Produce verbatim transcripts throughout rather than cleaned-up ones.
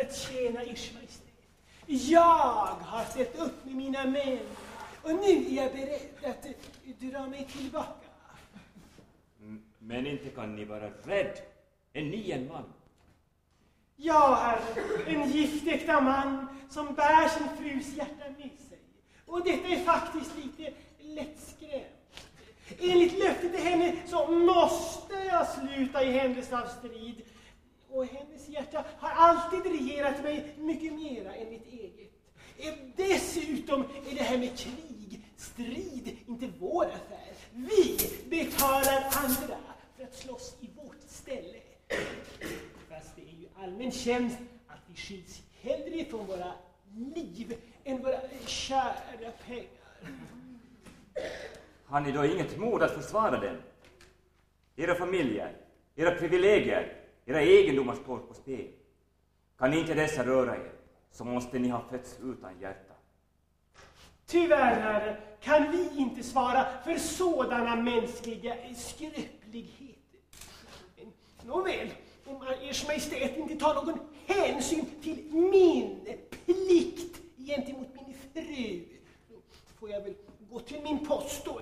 att tjäna Ers Majestät. Jag har ställt upp med mina män och nu är jag beredd att dra mig tillbaka. Men inte kan ni vara rädd. Är ni en man? Jag är en giftäkta man som bär sin frus hjärta med sig. Och detta är faktiskt lite lättskrämt. Enligt löftet till henne så måste jag sluta i händelse av strid. Och hennes hjärta har alltid regerat mig mycket mera än mitt eget. Dessutom är det här med krig, strid, inte vår affär. Vi betalar andra för att slåss i vårt ställe. Fast det är ju allmän tjänst att vi skiljs hellre från våra liv än våra kära pengar. Har ni då inget mod att försvara den? Era familjer, era privilegier, era egendomar står på spel. Kan inte dessa röra er, så måste ni ha fötts utan hjärta. Tyvärr, herre, kan vi inte svara för sådana mänskliga skröpligheter. Men, nåväl, om Ers Majestät inte tar någon hänsyn till min plikt gentemot min fru, så får jag väl gå till min post då.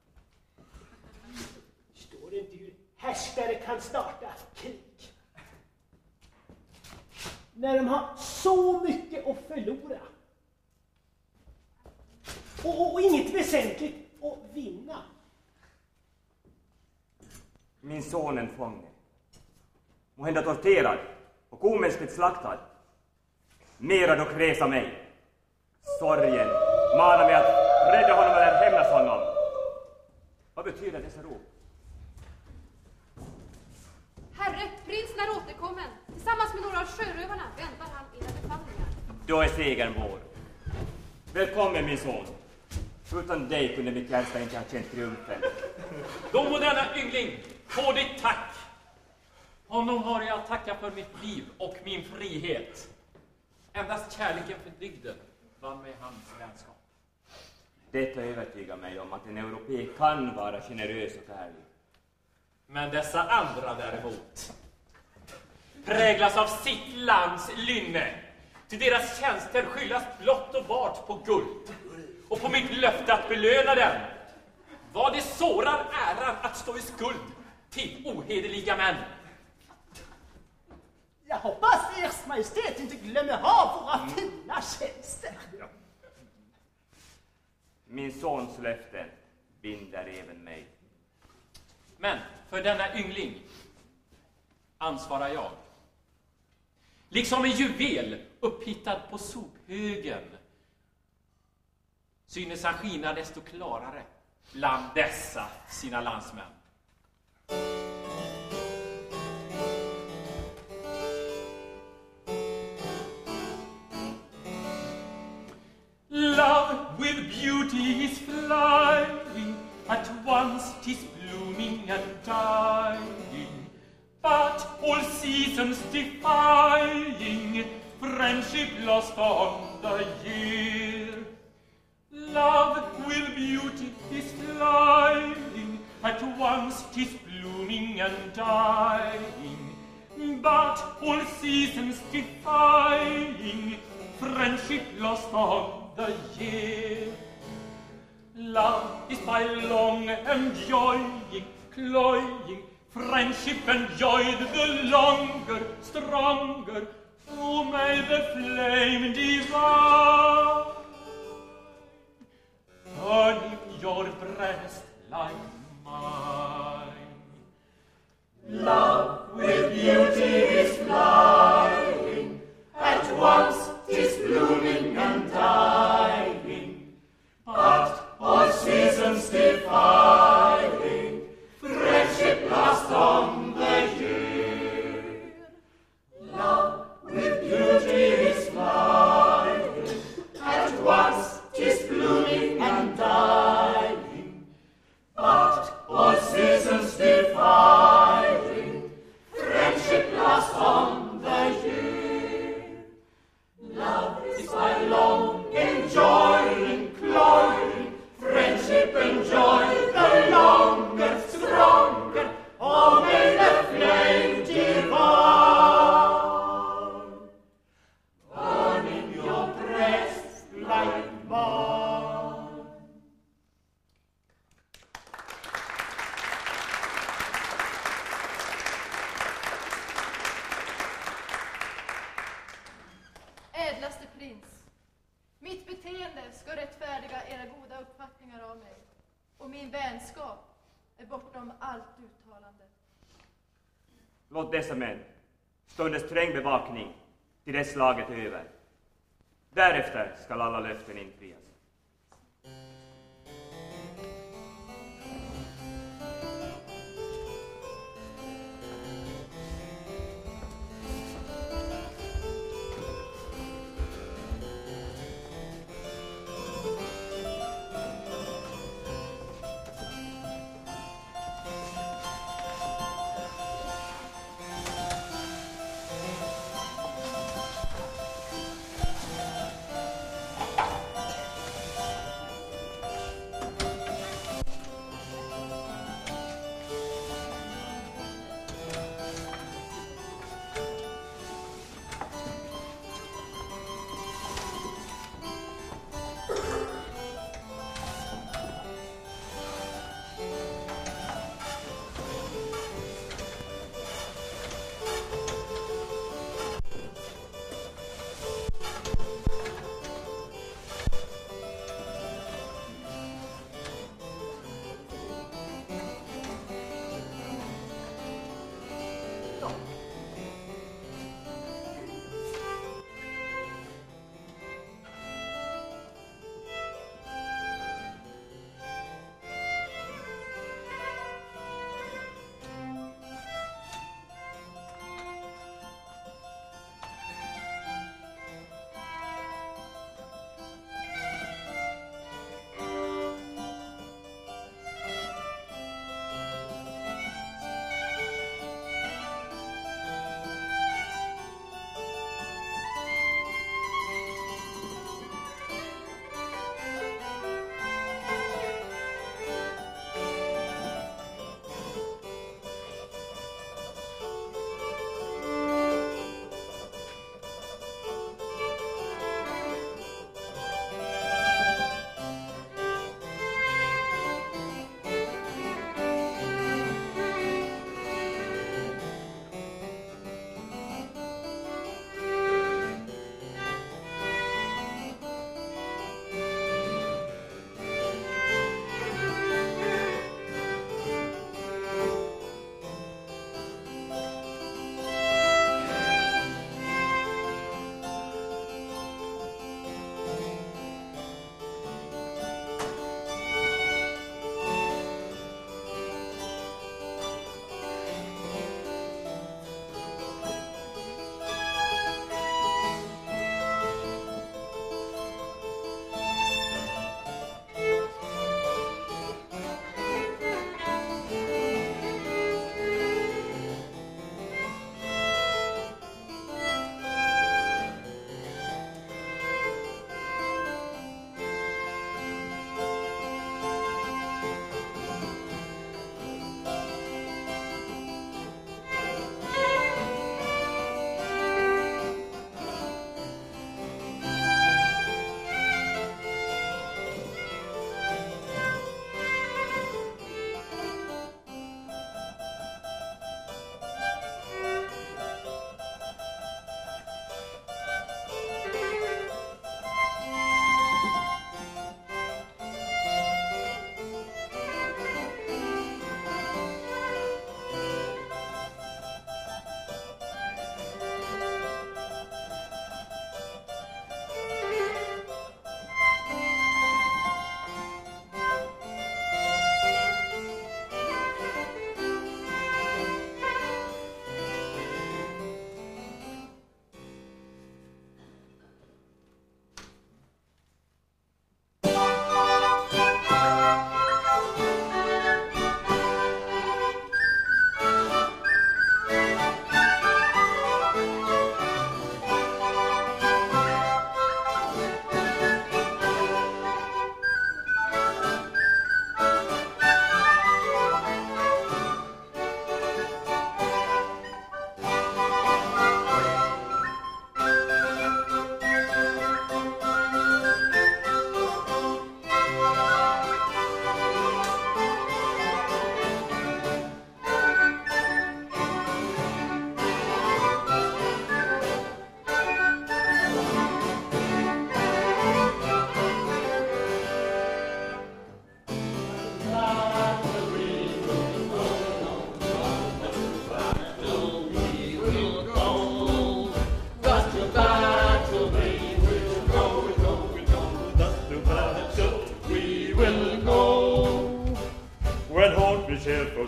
Står det inte hur härskare kan starta krig? När de har så mycket att förlora. Och, och inget väsentligt att vinna. Min son en fånge. Måhända torterad och omänskligt slaktad. Mera dock resa mig. Sorgen manar mig att rädda honom eller hämnas honom. Vad betyder dessa rop? Herre, prinsen är återkommen. Tillsammans med några av sjörövarna väntar han era befallningar. Då är segern vår. Välkommen min son. Utan dig kunde mitt hjärta inte ha känt triumfen. De moderna yngling, få ditt tack. Honom har jag att tacka för mitt liv och min frihet. Endast kärleken för dygden vann mig hans vänskap. Detta övertygar mig om att en europé kan vara generös och ärlig. Men dessa andra däremot präglas av sitt lands lynne. Till deras tjänster skyllas blott och bart på guld. Och på mitt löfte att belöna dem. Vad det sårar äran att stå i skuld till ohederliga män. Jag hoppas Ers Majestät inte glömmer av våra fina tjänster. Ja. Min sons löften binder även mig. Men för denna yngling ansvarar jag. Liksom en juvel upphittad på sophögen synes han skina desto klarare bland dessa sina landsmän. Love with beauty is flying, at once 'tis blooming and dying, but all seasons defying, friendship lost on the year. Love with beauty is flying, at once 'tis blooming and dying, but all seasons defying, friendship lost on the year. Love is by long enjoying, cloying, friendship enjoyed the longer, stronger, oh may the flame divine burn in your breast like mine. Love with beauty is flying, at once 'tis blooming and dying, but all seasons defying, friendship lost on the year. Love with beauty is flying, ädlaste prins, mitt beteende ska rättfärdiga era goda uppfattningar av mig, och min vänskap är bortom allt uttalande. Låt dessa män stå under sträng bevakning till dess slaget är över. Därefter skall alla löften infrias.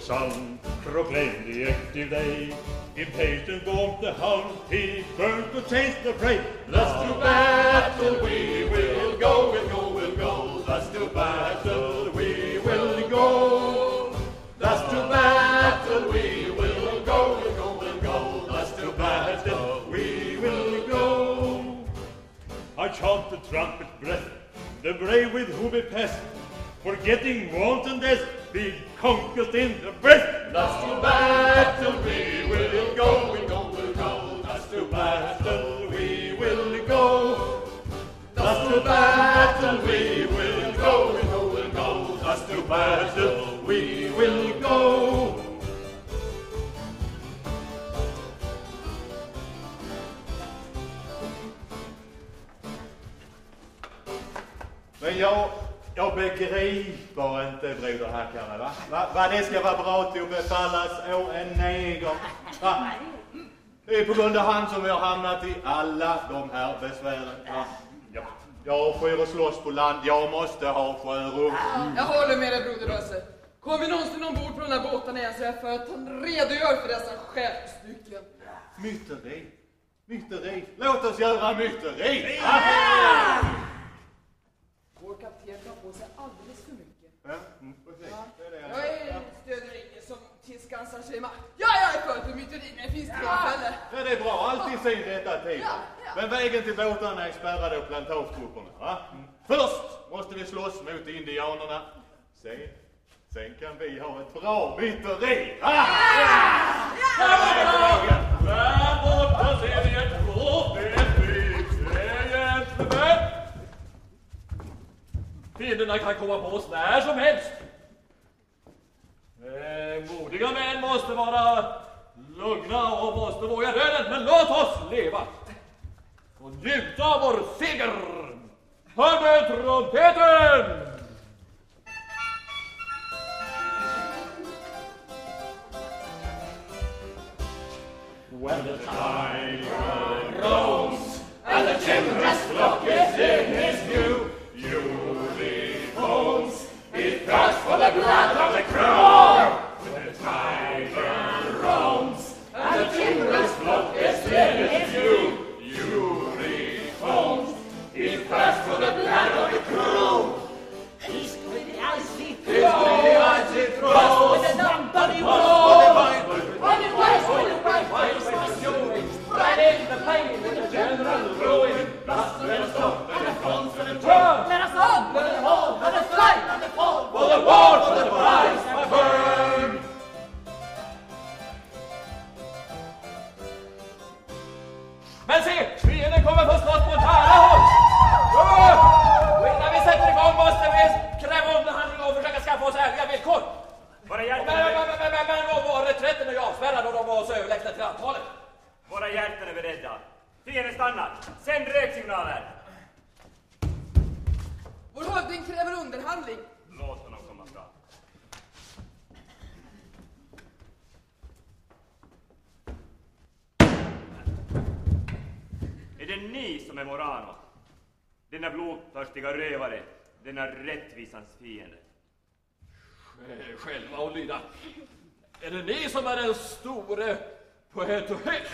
son proclaimed the active day. Impatient warmth the hound, he burned to chase the prey. Thus to battle we will go, we'll go, we'll go. Thus to battle we will go. Thus to battle we will go, we'll go, we'll go. Thus to battle we will go. I chant the trumpet breath, the brave with whom we pass, forgetting want and death, be conquered in the breath. Thus to battle we will go, we'll go, we'll go. Thus to battle we will go. Thus to battle we will go, we'll go, we'll go. Thus to battle we will go. Men jag, jag begriper inte, broderhackarna, va? Va? Va det ska vara bra till att befallas å en neger. Va? Det är på grund av han som vi har hamnat i alla de här besvären. Va? Ja. Jag får att slåss på land, jag måste ha sjörum. Jag håller med dig, broder Rösse. Kommer vi någonsin ombord på den här båten igen så är jag för att han redogör för dessa skeppsstycken. Myteri, myteri. Låt oss göra myteri. Ja! Vår kapten tar på sig alldeles för mycket. Ja, mm, precis. Ja. Det är det jag Jag är ja. stöder ingen som tillskansar sig makt. Ja, jag är för till myteri när det finns tillfälle. Ja, det är bra. Alltid sin rätta tid. Ja, ja. Men vägen till båtarna är spärrade av plantagetrupperna. Va? Mm. Först måste vi slåss mot indianerna. Sen, sen kan vi ha ett bra myteri. Ah! Ja! Ja! Där borta ser vi ett rådbyggt gentleman. Fienderna kan komma på oss när som helst. Eh, modiga män måste vara lugna och måste våga döden, men låt oss leva och njuta av vår seger. Hör med trumpeten! When the tiger roams and the timorous flock is in his view, Yulee foams, he thirsts for the blood of the crew. When the tiger roams and the timorous flock is in his view, Yulee foams, he thirsts for the blood of the crew. He's with the icy throws, he's with the icy throws, with the number he was, running west with the right waves of fury, spreading the pain with the general ruin. Thus let us stop and the fronts and the turn. Let us on, let us hold, let us fight, let us fall. For the war, for the prize, my burn. Men se, fienden kommer på skott mot nära håll. Och innan vi sätter igång måste vi kräva underhandling och försöka skaffa oss ärliga villkor. Våra Men, hjältar men, är, men, men, men, men vår reträtten är ju avspärrad och de var så överlägsna till antalet. våra hjältar är beredda. Fienden stannar. Sänd röksignaler. Vår hövding kräver underhandling. Låt honom komma fram. Är det ni som är Morano? Denna blodtörstiga rövare, denna rättvisans fiende. Själva och lyda. Är det ni som är den store poet och hög?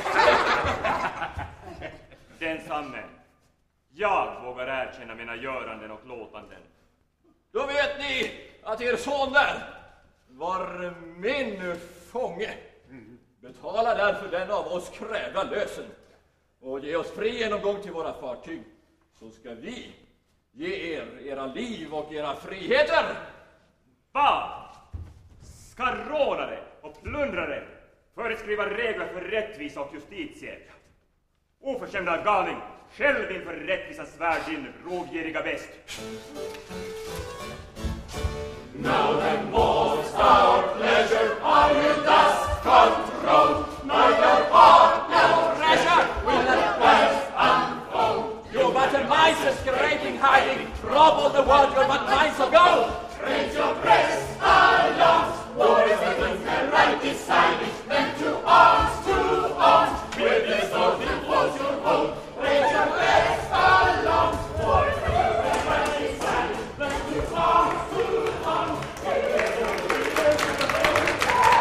Den samme. Jag vågar erkänna mina göranden och låtanden. Då vet ni att er son där var min fånge. Betala därför den av oss krävda lösen och ge oss fri genomgång till våra fartyg, så ska vi ge er era liv och era friheter. Vad? Ska rånare och plundrare föreskriva regler för rättvisa och justitie? Oförskämda galning, själv inför rättvisans värld din rådgiriga bäst. Now then, what's our pleasure? Are we thus controlled? Neither part nor treasure will at last unfold. You're but a mice scraping, hiding, trouble the world, you're but mice of gold. Raise your breast, alarms, war is against the right decided. Then to arms, to arms, with the sword impose your hold. Raise your breast, alarms, war is against the right decided. Then to arms, to arms, with the sword impose your hold.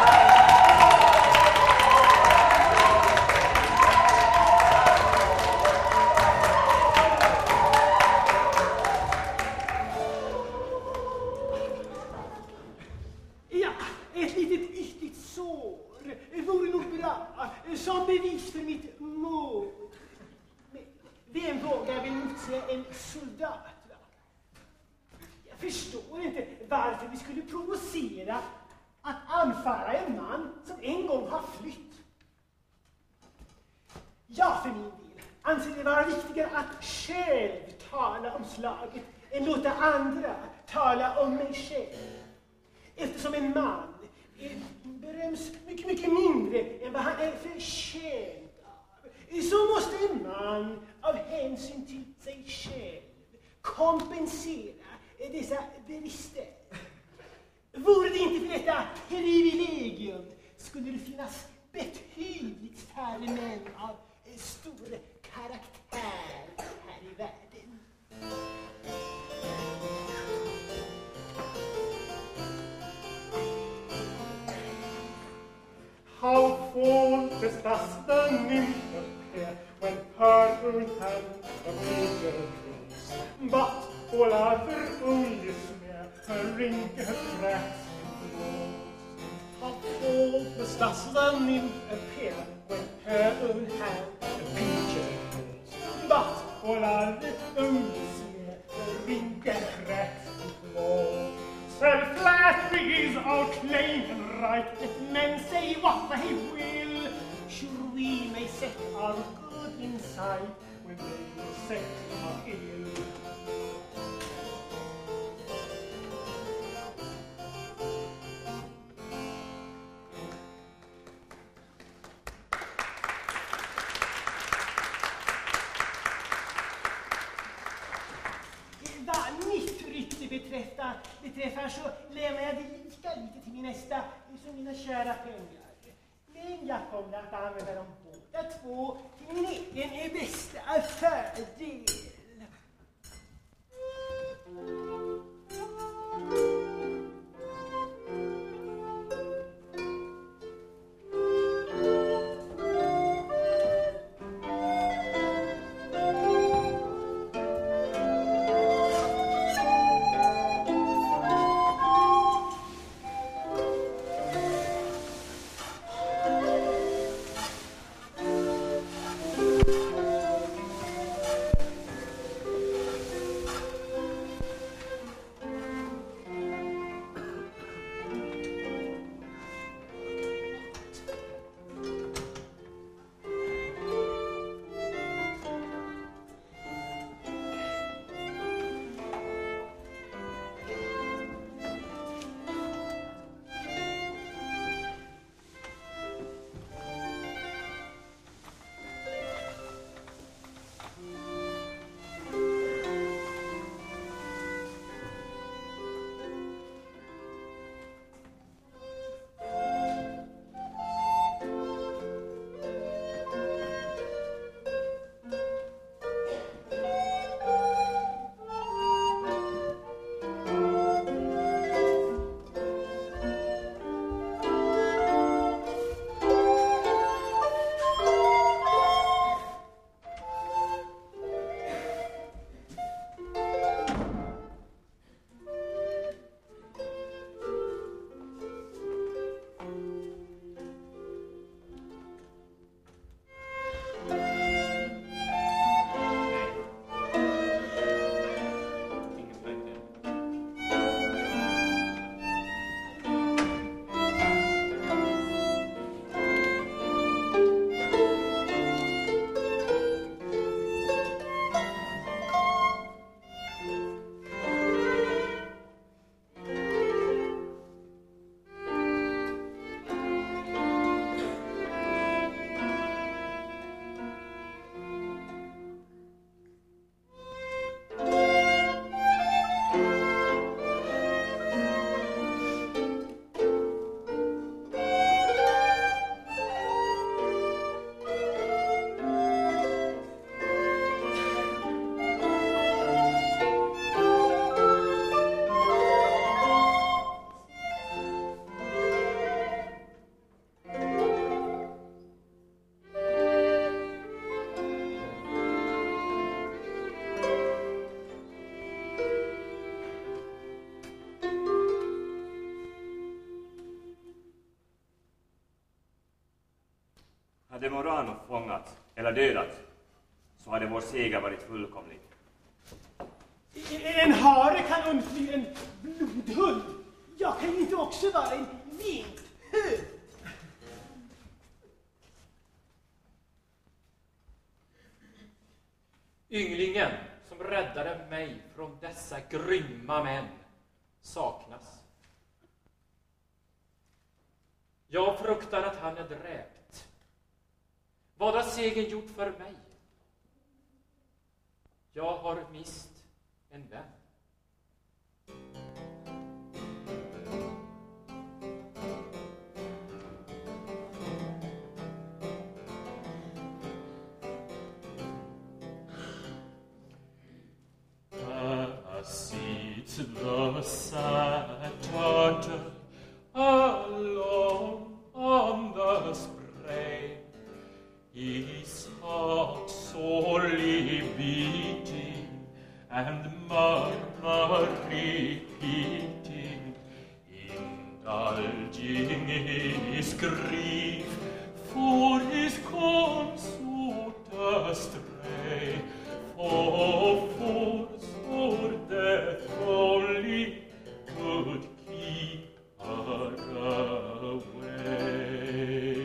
vem vågar väl motsäga en soldat, va? Jag förstår inte varför vi skulle provocera att anfalla en man som en gång har flytt. Jag för min del anser det vara viktigare att själv tala om slaget än låta andra tala om mig själv. Eftersom en man beröms mycket, mycket mindre än vad han är förtjänt av, så måste en man av hänsyn till sig själv kompensera dessa brister. Vore det inte för detta privilegium skulle det finnas betydligt färre män av stor karaktär här i världen. How faultless does the nymph appear when her own hand a major draws, but all other only smear her wrinkled cracks and flaws. How faultless does the nymph appear when her own hand a major draws, but all other only smear her wrinkled cracks and flaws. Self-flattery is our claim and right. Let men say what they will, sure we may set our good inside when they will set our ill. Vad mitt rykte beträffar, beträffar så lämnar jag det lika lite till min nästa som mina kära pengar. Men jag kommer att använda dem båda två till min egen bästa fördel. Hade Morano fångats eller dödats, så hade vår seger varit fullkomlig. En hare kan undfly en blodhund. Jag kan ju inte också vara en vinthund. Ynglingen som räddade mig från dessa grymma män saknas. Jag fruktar att han är dräpt. Vad har segern gjort för mig? Jag har mist en vän. I sit the sad turtle alone on the spray, his heart sorely beating and murmur repeating, indulging his grief for his consort astray, for force or death only could keep her away.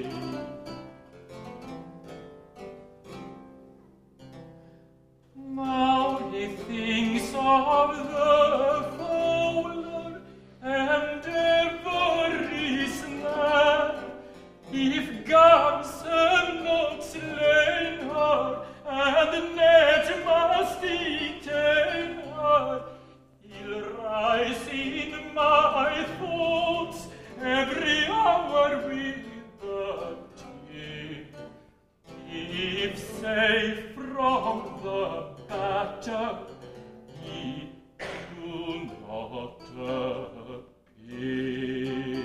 Now he thinks of the fowler and ever is nigh. If guns have not slain her, and net must detain her, he'll rise in my thoughts every hour with a tear. If safe from the battle, he do not appear.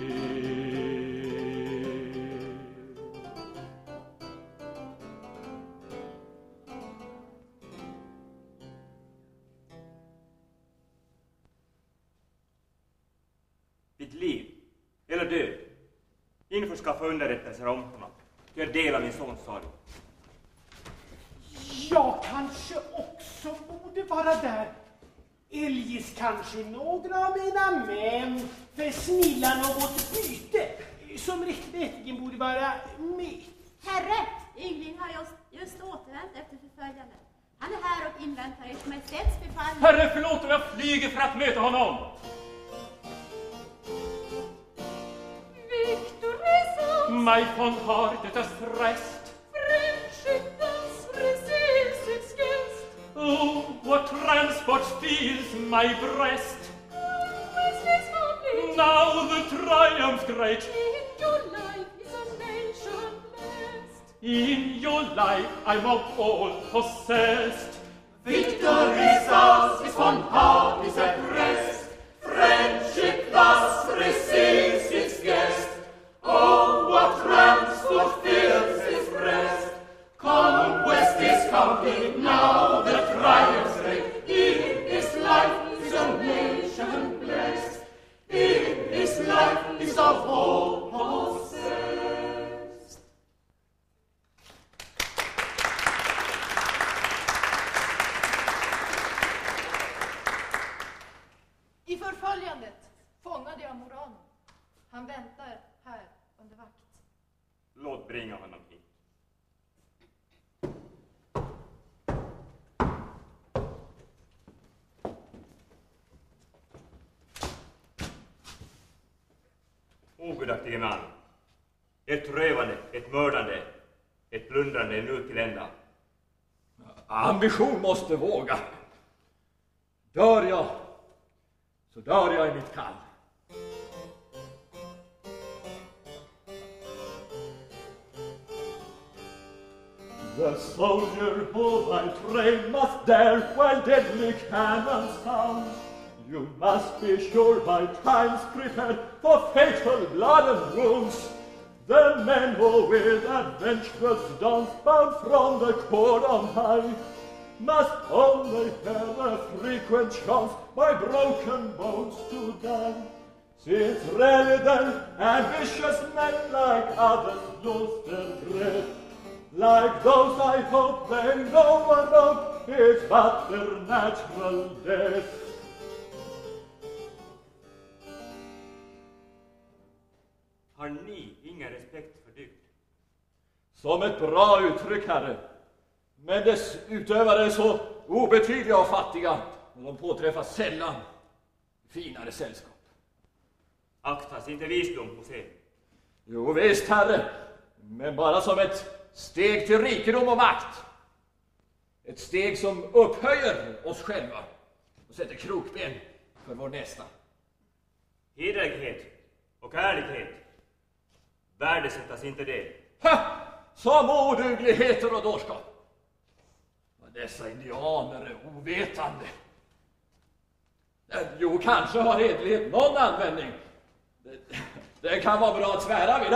Ditt liv, eller död, införskaffa underrättelser om honom. Jag delar min sons sorg. Jag kanske också borde vara där. Eljest kanske några av mina män försnillar något byte som rättmätigen borde vara med. Herre, ynglingen har just, just återvänt efter förföljande. Han är här och inväntar ert majestäts befallning. Herre, förlåt om jag flyger för att möta honom. Victor Resons, Mig från hartetas rest. friendshipens resistets guest. Oh, what transport steals my breast. Wesley's family, Now the triumph's great. in your life is a nation blessed. In your life I'm of all possessed. Victory ours is von heart is at rest. Friendship thus receives its guest. Oh, what transport fills his breast. Conquest is complete now, the triumph's great. In his life is a nation blessed. In his life is of all possessed. I förföljandet fångade jag Moran. Han väntar här under vakt. Låt bringa honom hit. Ogudaktige man. Ett rövande, ett mördande, ett plundrande är nu till ända. Ambition måste våga. Dör jag, så dör jag i mitt kall. The soldier who thy train must dare while deadly cannon sound. You must be sure by times prepared for fatal blood and wounds. The men who with adventurous dance bound from the court on high must only have a frequent chance by broken bones to die. Since rarely then ambitious men like others lose their breath, like those I hope they know about, is but their natural death. Har ni ingen respekt för dygd? Som ett bra uttryck, herre. Men dess utövare är så obetydliga och fattiga, och de påträffas sällan finare sällskap. Aktas inte visdom hos er? Jo visst, herre, men bara som ett steg till rikedom och makt. Ett steg som upphöjer oss själva och sätter krokben för vår nästa. Hederlighet och ärlighet, värdesättas inte det? Ha! Som odugligheter och dårskap. Dessa indianer är ovetande. Jo, kanske har hedlighet någon användning. Det, det kan vara bra att svära vid.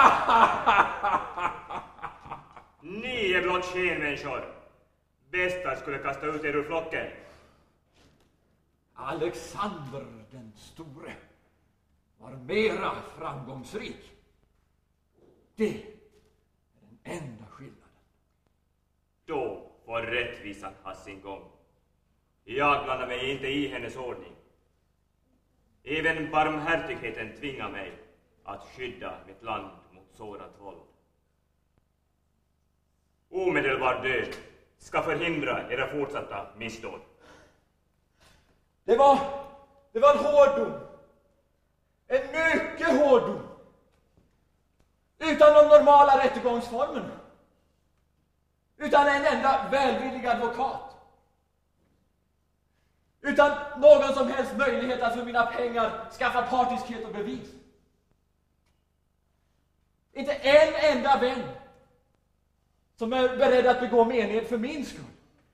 Ni är blott skenmänniskor. Bästa skulle kasta ut er ur flocken. Alexander den store var mera framgångsrik. Det är den enda skillnaden. Då får rättvisan ha sin gång. Jag blandar mig inte i hennes ordning. Även barmhärtigheten tvingar mig att skydda mitt land mot sårat våld. Omedelbar död ska förhindra era fortsatta missdåd. Det var, det var en hård dom. En mycket hård dom. Utan de normala rättegångsformerna. Utan en enda välvillig advokat. Utan någon som helst möjlighet att för mina pengar skaffa partiskhet och bevis. Inte en enda vän som är beredd att begå mened för min skull.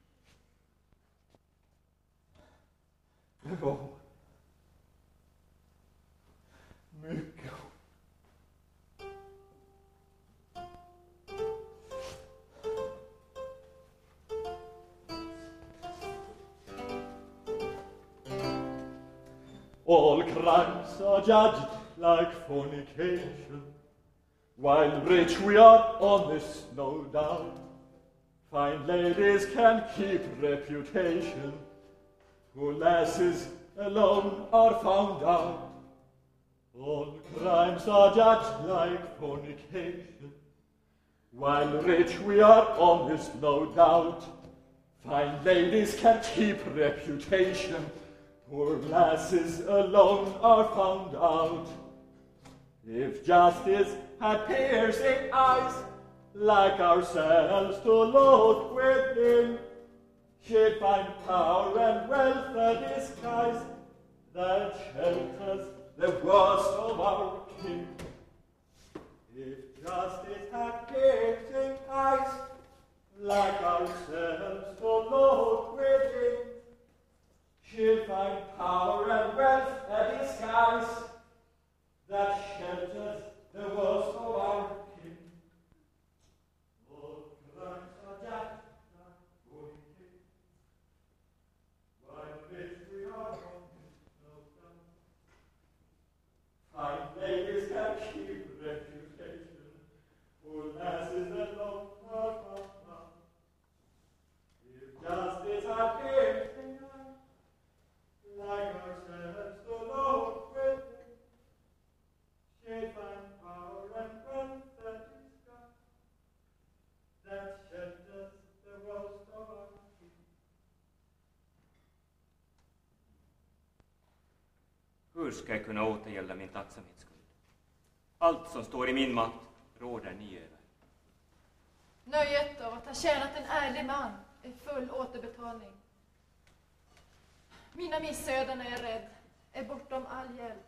Det var mycket. All crimes are judged like fornication. While rich we are honest, no doubt. Fine ladies can keep reputation. Poor lasses alone are found out. All crimes are judged like fornication. While rich we are honest, no doubt. Fine ladies can keep reputation. Poor lasses alone are found out. If justice had piercing eyes, like ourselves to look within, she'd find power and wealth a disguise that shelters the worst of our kin. If justice had piercing eyes, like ourselves to look within, she'll find power and wealth a disguise that shelters the worst of our kin. All crimes are just like fornication. While rich we are honest, no doubt. Fine ladies can keep reputation. Poor lasses alone are found out. If justice had piercing eyes, like ourselves to look with it, she'd find power and wealth that is God, that shelters the worst of our kin. Hur ska jag kunna återgälda min tacksamhetsskuld? Allt som står i min makt råder ni över. Nöjet av att ha tjänat en ärlig man är full återbetalning. Mina missöden är jag rädd, är bortom all hjälp.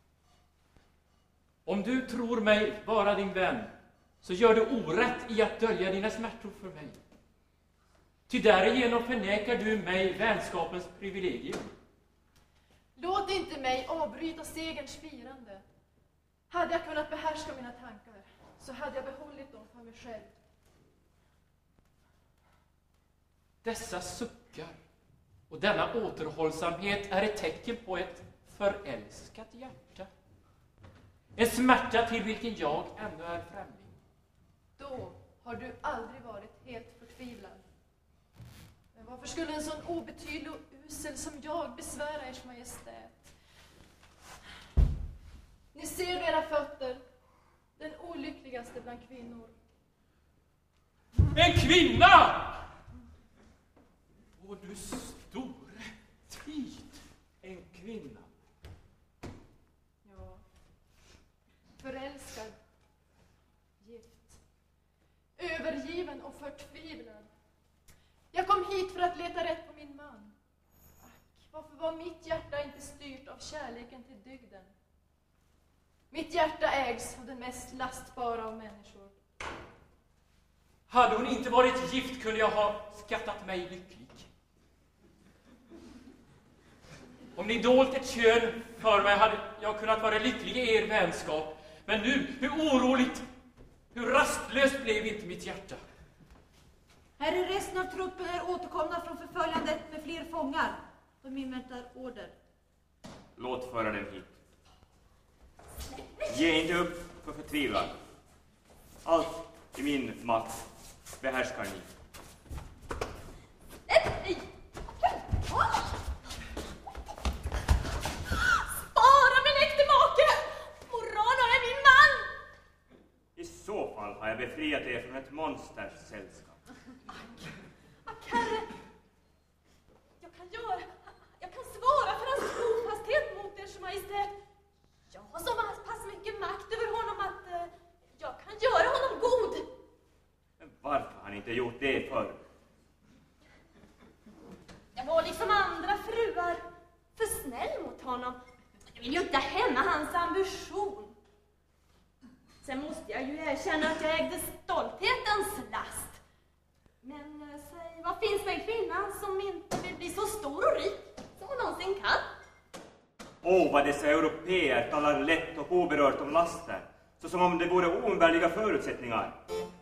Om du tror mig vara din vän, så gör du orätt i att dölja dina smärtor för mig. Ty därigenom förnekar du mig vänskapens privilegium. Låt inte mig avbryta segerns firande. Hade jag kunnat behärska mina tankar, så hade jag behållit dem för mig själv. Dessa suckar och denna återhållsamhet är ett tecken på ett förälskat hjärta. En smärta till vilken jag ännu är främling. Då har du aldrig varit helt förtvivlad. Men varför skulle en sån obetydlig och usel som jag besvära ers majestät? Ni ser era fötter, den olyckligaste bland kvinnor. En kvinna! Åh, du store tid. En kvinna. Ja. Förälskad. Gift. Övergiven och förtvivlad. Jag kom hit för att leta rätt på min man. Ack, varför var mitt hjärta inte styrt av kärleken till dygden? Mitt hjärta ägs av den mest lastbara av människor. Hade hon inte varit gift kunde jag ha skattat mig lycklig. Om ni dolt ett kön för mig hade jag kunnat vara lycklig i er vänskap. Men nu, hur oroligt, hur rastlöst blev inte mitt hjärta. Här är resten av truppen är återkomna från förföljandet med fler fångar. De inväntar order. Låt föra dem hit. Ge inte upp för förtvivlan. Allt i min makt behärskar ni. Spara min äkte make! Morano är min man! I så fall har jag befriat er från ett monsters sällskap. Ack, herre! Jag kan göra... Jag kan svara för hans trofasthet mot ers majestät. Jag har så pass mycket makt över honom att eh, jag kan göra honom god. Men varför har ni inte gjort det förr? Jag var liksom andra fruar för snäll mot honom. Jag vill ju inte hämma hans ambition. Sen måste jag ju erkänna att jag ägde stolthetens last. Men eh, säg, vad finns det en kvinna som inte vill bli så stor och rik som hon någonsin kan? Åh, vad dessa europeer talar lätt och oberört om laster, så som om det vore oumbärliga förutsättningar.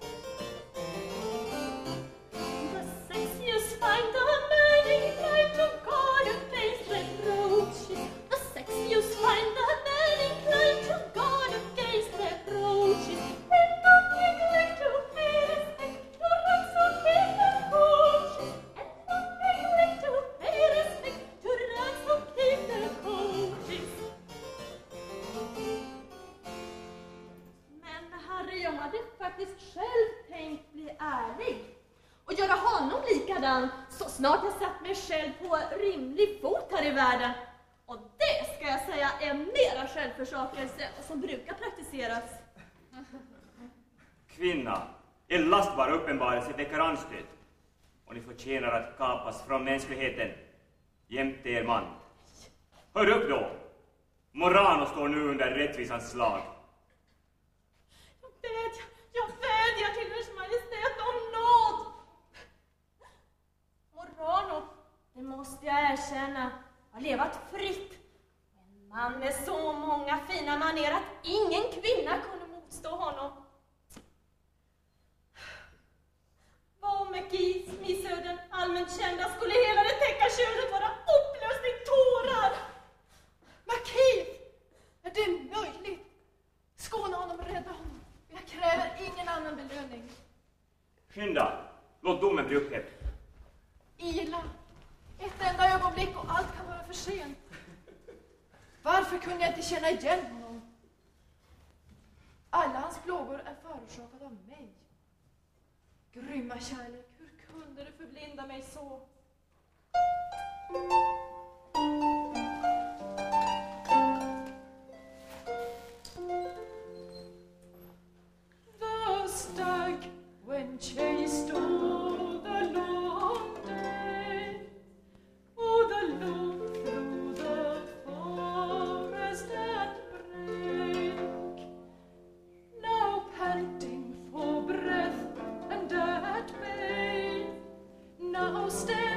Så snart jag satt mig själv på rimlig fot här i världen. Och det ska jag säga är mera självförsakelse som brukar praktiseras. Kvinna, er lastbar uppenbarelse väcker anstöt. Och ni förtjänar att kapas från mänskligheten jämte er man. Hör upp då! Morano står nu under rättvisans slag. Jag vädjar, jag vädjar till ers majestät om nåd. Morano, det måste jag erkänna, har levat fritt. En man med så många fina manér att ingen kvinna kunde motstå honom. Vad med Kis missöden allmänt kända skulle hela det täcka könet vara upplöst i tårar. Marquis, är det möjligt? Skåna honom och rädda honom. Jag kräver ingen annan belöning. Skynda, låt domen bli upphävd. Ila, ett enda ögonblick och allt kan vara för sent. Varför kunde jag inte känna igen honom? Alla hans plågor är förorsakade av mig. Grymma kärlek, hur kunde du förblinda mig så? The stag when chased all the long day, oh the look through the forest at break, now panting for breath and at bay, now stand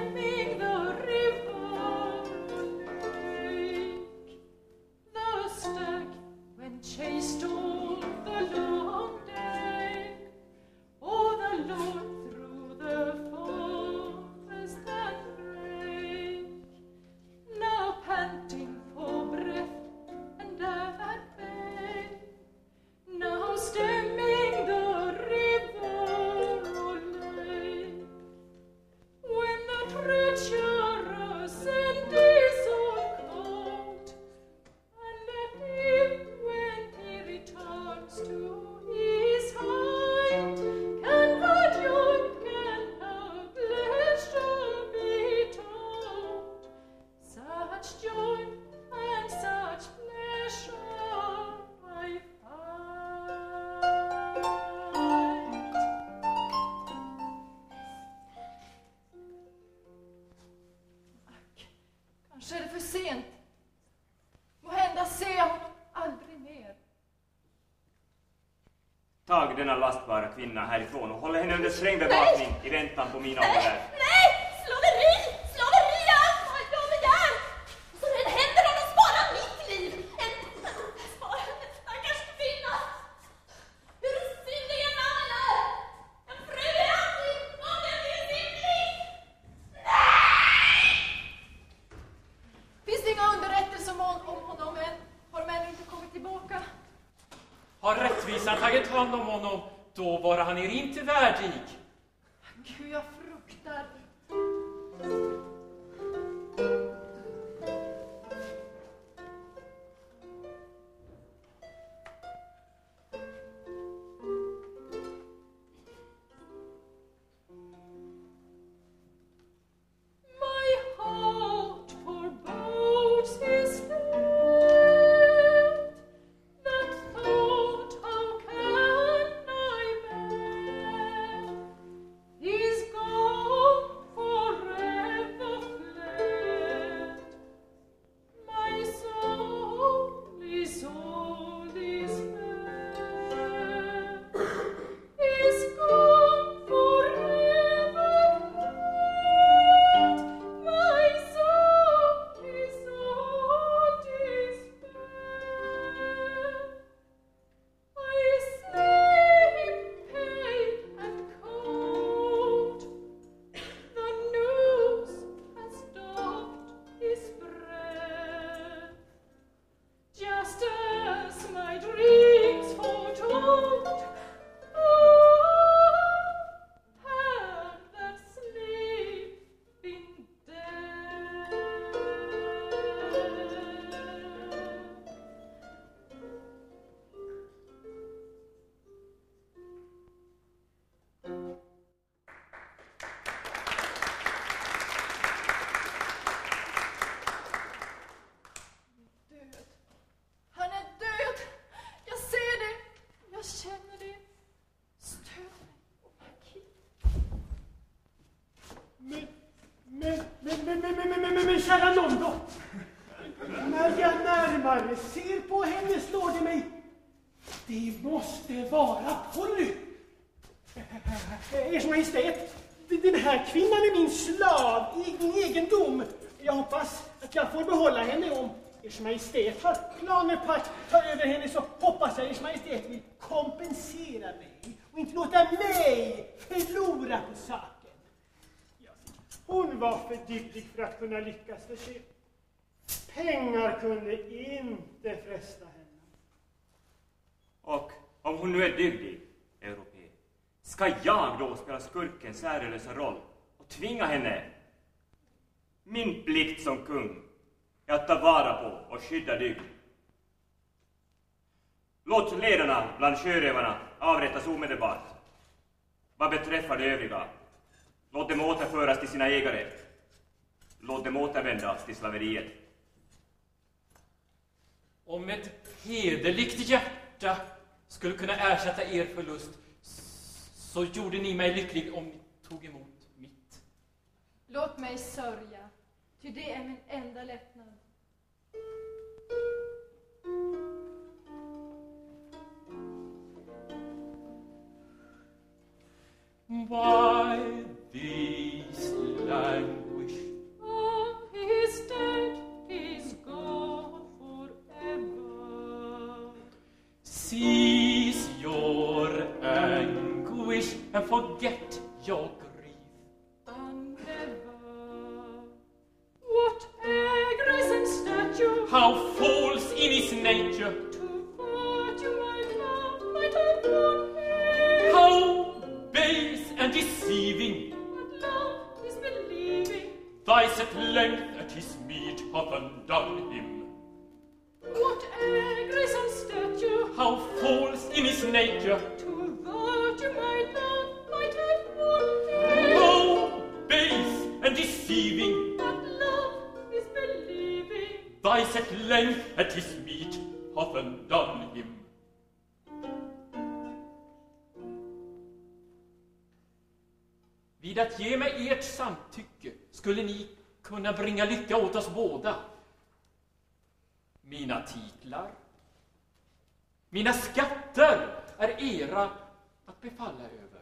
sent. Måhända ser jag honom aldrig mer. Tag denna lastbara kvinna härifrån och håll henne under sträng bevakning i väntan på mina order. Nej! Slaveri! Slaveri är allt vad jag begär! Och så den händer honom spara mitt liv! En... Spara en stackars kvinna! Hur syndig en man är! En fru är alltid om den är syndig! Nej! Finns det inga underrättelser om, om honom än? Har de ännu inte kommit tillbaka? Har rättvisan tagit hand om honom, då var han er inte värdig. Gud, jag fruktar. My heart forebodes his fate. That thought, how can I bear? He's gone forever fled. My soul is all despair. He's gone forever fled. My soul is all despair. I see him pale and cold. The news has stopped his breath. Just as my dreams foretold. Ah, had that sleep been dead. Död. Han är död. Jag ser det. Jag känner det. Stöd mig, oh Marquis. Men, men, men, men, men, men, men, men, men, men kära Londo. När jag närmare ser på henne slår det mig. Det måste vara Polly. Ers Majestät, den här kvinnan är min slav, egen egendom. Jag hoppas att jag får behålla henne. Om Ers Majestät har planer på att ta över henne, så hoppas jag Ers Majestät vill kompensera mig och inte låta mig förlora på saken. Ja, hon var för dygdig för att kunna lyckas för sig. Pengar kunde inte fresta henne. Och om hon nu är dygdig, europé, ska jag då spela skurkens särlösa roll och tvinga henne? Min plikt som kung är att ta vara på och skydda dygd. Låt ledarna bland sjörövarna avrättas omedelbart. Vad beträffar de övriga, låt dem återföras till sina ägare. Låt dem återvända till slaveriet. Om ett hederligt hjärta skulle kunna ersätta er förlust, så gjorde ni mig lycklig om ni tog emot mitt. Låt mig sörja, ty det är min enda lättnad. Why these languish? Oh, he's dead, he's gone forever. Cease your anguish and forget your grief. And never. What a graceful statue! How false in his nature! To virtue my love might have won him. How base and deceiving! But love is believing. Thrice at length at his meat hath undone him. What a graceful statue! How false in his nature! To virtue my love might have won him. How base and deceiving! But love is believing. Thrice at length at his meat hath undone him. Vid att ge mig ert samtycke skulle ni kunna bringa lycka åt oss båda. mina titlar, mina skatter är era att befalla över.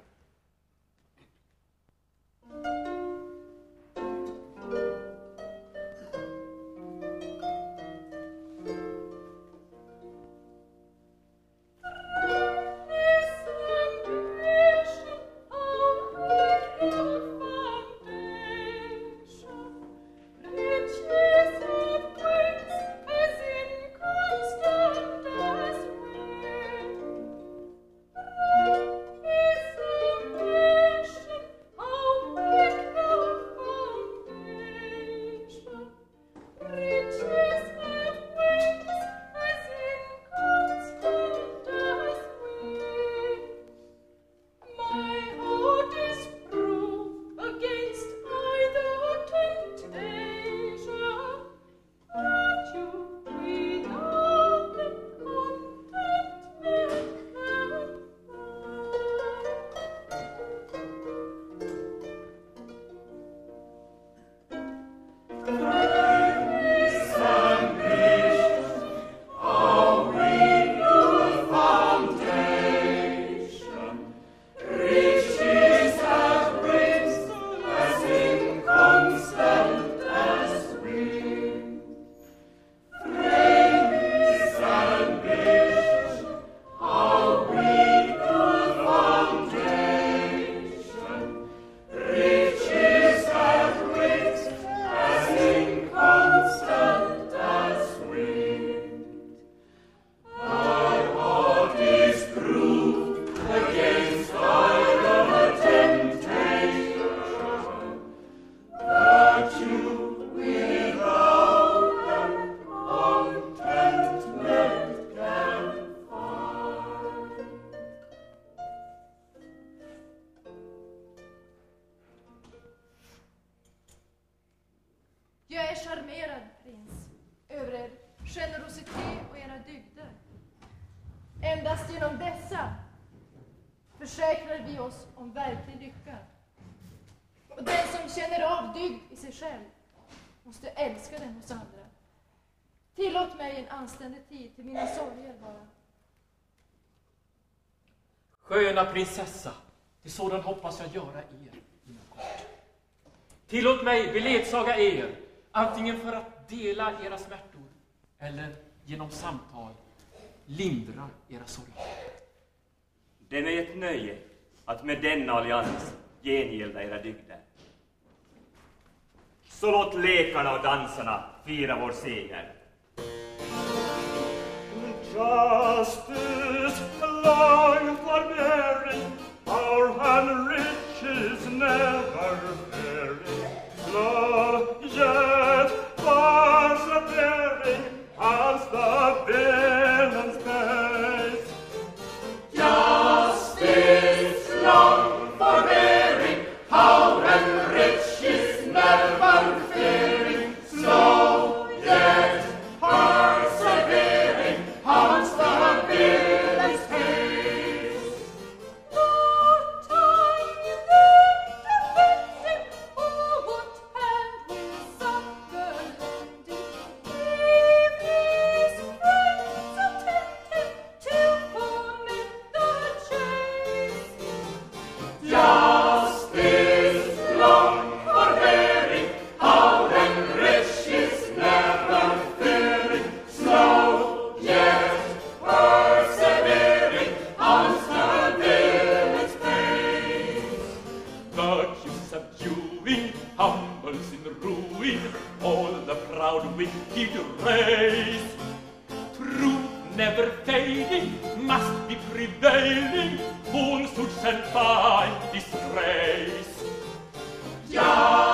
Jag är charmerad, prins, över er generositet och era dygder. Endast genom dessa försäkrar vi oss om verklig lycka. Och den som känner av dygd i sig själv måste älska den hos andra. Tillåt mig en anständig tid till mina sorger bara. Sköna prinsessa, det sådan hoppas jag göra er inom kort. Tillåt mig beledsaga er, antingen för att dela era smärtor eller genom samtal lindra era sorger. Det är mig ett nöje att med denna allians gengälda era dygder. Så låt lekarna och dansarna fira vår seger. Justice, long forbearing, our hand riches never varying, slow yet persevering, as the villain's face. Justice, long forbearing, our hand riches never varying, slow yet persevering, as the villain's face. What time you then defend him, or what hand will succor lend him? If his friends attend him to foment the chase. Justice, long forbearing, our hand riches never varying, slow yet persevering, as the villain's face. Virtue subduing, humbles in ruin, all the proud wicked race. Truth never fading, must be prevailing, falsehood shall find disgrace. Justice,